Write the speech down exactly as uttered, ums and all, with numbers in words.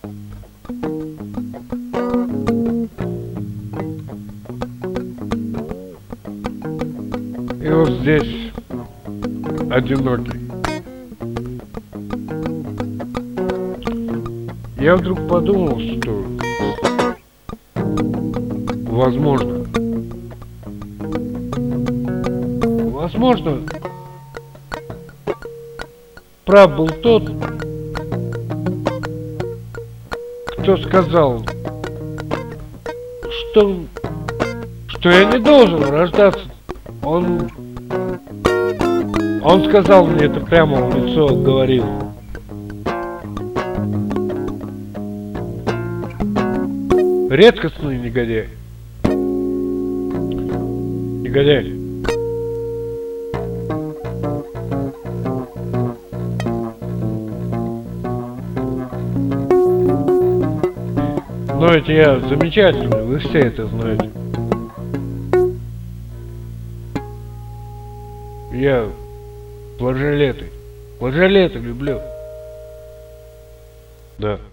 И вот здесь одинокий. Я вдруг подумал, что возможно, возможно, прав был тот, кто сказал, что, что я не должен рождаться. Он, он сказал мне это прямо в лицо, говорил. Редкостный негодяй. Негодяй. Но ведь я замечательный, вы все это знаете. Я флажолеты. Флажолеты люблю. Да.